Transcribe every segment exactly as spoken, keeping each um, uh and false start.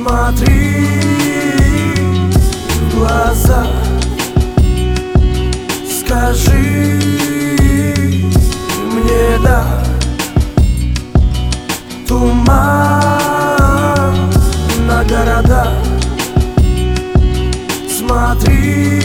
Смотри в глаза, скажи мне да. Туман на города, смотри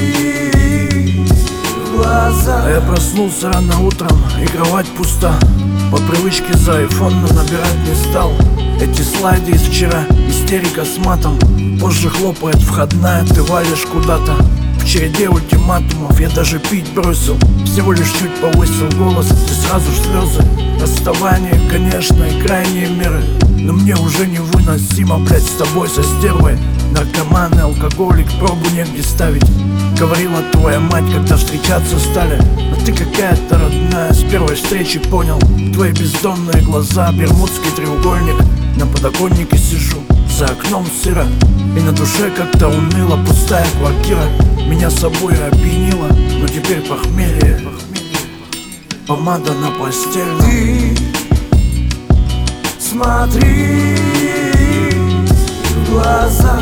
в глаза. А я проснулся рано утром, и кровать пуста. По привычке за айфон, но набирать не стал. Эти слайды из вчера, истерика с матом. Позже хлопает входная, ты валишь куда-то. В череде ультиматумов я даже пить бросил. Всего лишь чуть повысил голос, ты сразу ж слезы. Расставание, конечно, и крайние меры. Но мне уже невыносимо, блять, с тобой, со стервой. Наркоман и алкоголик, пробу негде ставить. Говорила твоя мать, когда встречаться стали. А ты какая-то родная, с первой встречи понял. Твои бездонные глаза, бермудский треугольник. На подоконнике сижу, за окном сыро. И на душе как-то уныло, пустая квартира. Меня собой опьянило, но теперь похмелье. Помада на постель. Ты смотри в глаза,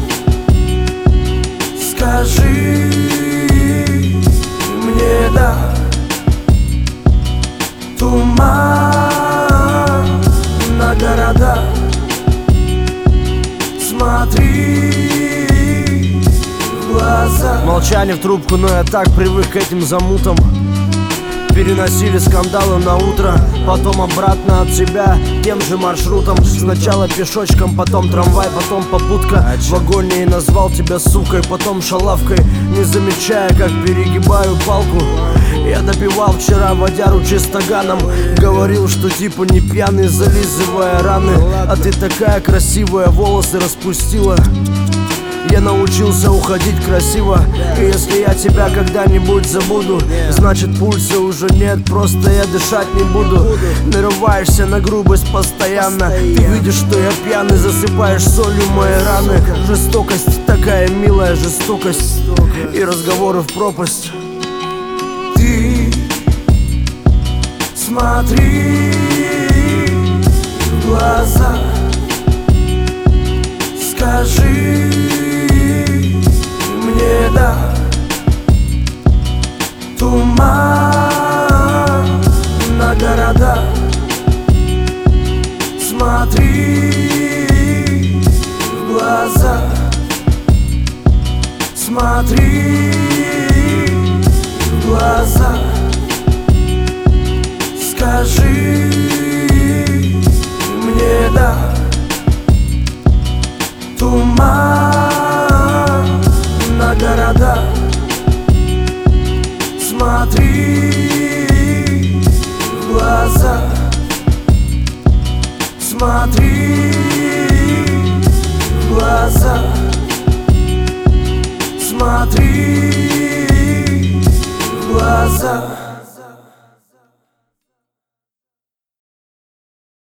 скажи мне да. Туман на города, смотри в глаза. Молчание в трубку, но я так привык к этим замутам. Переносили скандалы на утро, потом обратно от тебя тем же маршрутом. Сначала пешочком, потом трамвай, потом попутка. В вагоне и назвал тебя сукой, потом шалавкой, не замечая, как перегибаю палку. Я допивал вчера водяру чистоганом. Говорил, что типа не пьяный, зализывая раны. А ты такая красивая, волосы распустила. Я научился уходить красиво. И если я тебя когда-нибудь забуду, значит пульса уже нет, просто я дышать не буду. Нарываешься на грубость постоянно. Ты видишь, что я пьяный, засыпаешь солью мои раны. Жестокость, такая милая жестокость. И разговоры в пропасть. Ты смотри в глаза, скажи мне да. Туман на города, смотри в глаза, смотри в глаза, скажи мне да. Туман на города, смотри в глаза, смотри в глаза, смотри в глаза.